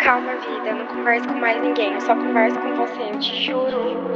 Calma, vida, eu não converso com mais ninguém, eu só converso com você, eu te juro.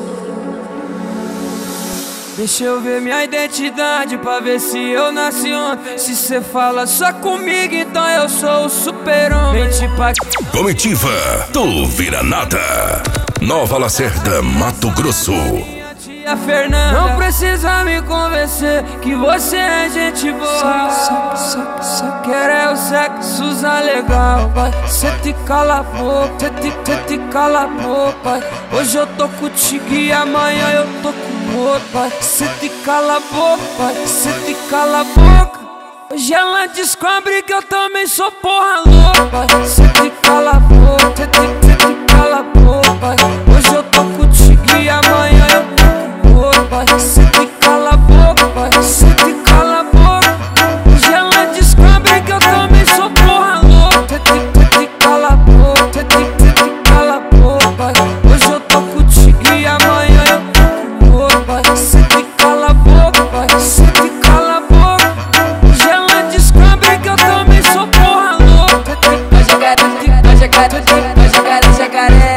Deixa eu ver minha identidade pra ver se eu nasci ontem. Se cê fala só comigo, então eu sou o super-homem. Comitiva do Vira Nada, Nova Lacerda, Mato Grosso. Tia Fernanda, não precisa me convencer que você é gente boa. Só quero é o sexo legal, vai. Cê te cala a boca, cê te cala a boca. Hoje eu tô contigo e amanhã eu tô com outro, vai. Cê te cala a boca, vai. Cê te cala a boca. Hoje ela descobre que eu também sou porra louca, vai. Cê te cala a boca, cê te cala a boca, vai. Hoje eu tô contigo e amanhã eu tô com outro, vai. Cê te cala a boca, vai. Cê te cala a boca. Hoje ela descobre que eu também sou porra louca. Cê te cala a boca, cê te cala a boca, vai. Hoje eu tô contigo e amanhã eu tô com outro, vai. Cê te cala a boca, vai. Cê te cala a boca. Hoje ela descobre que eu também sou porra louca. Vai jogar jacaré.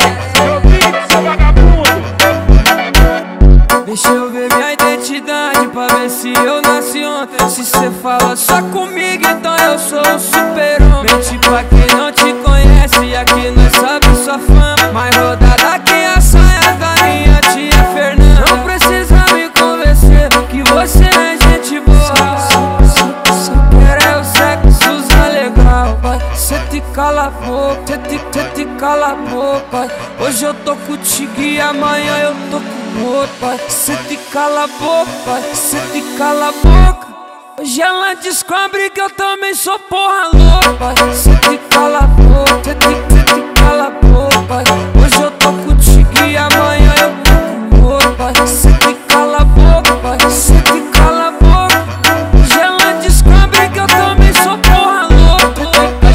Deixa eu ver minha identidade pra ver se eu nasci ontem. Se cê fala só comigo, então eu sou o super-homem. Mente pra quem não te conhece, aqui nós sabe sua fama. Mais rodada aqui a saia da minha tia Fernanda. Não precisa me convencer que você é gente boa. Só quero é o sexo legal, vai. Cê te cala a boca, cê te cala a boca, vai. Hoje eu tô contigo e amanhã eu tô com outro, vai. Cê te cala a boca, vai. Cê te cala a boca. Hoje ela descobre que eu também sou porra louca, vai. Cê te cala a boca, cê te cala a boca, vai. Hoje eu tô contigo e amanhã eu tô com outro, vai. Cê te cala a boca, vai. Cê te cala a boca. Hoje ela descobre que eu também sou porra louca. Vai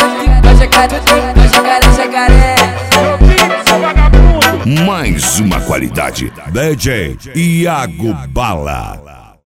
jogar jacaré. Mais uma qualidade, DJ Iago Bala.